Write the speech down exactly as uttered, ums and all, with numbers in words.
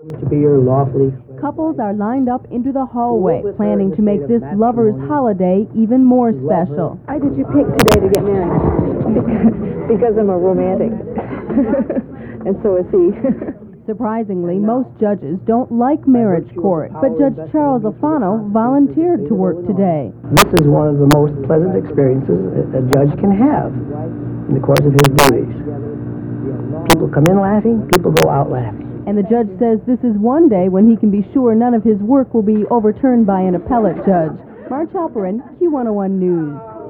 To be your lawfully. Couples are lined up into the hallway, planning to make this lovers' holiday even more special. Why did you pick today to get married? Because I'm a romantic. And so is he. Surprisingly, most judges don't like marriage court, but Judge Charles Alfano volunteered to work today. This is one of the most pleasant experiences a judge can have in the course of his duties. People come in laughing, people go out laughing. And the judge says this is one day when he can be sure none of his work will be overturned by an appellate judge. Marge Halperin, Q one oh one News.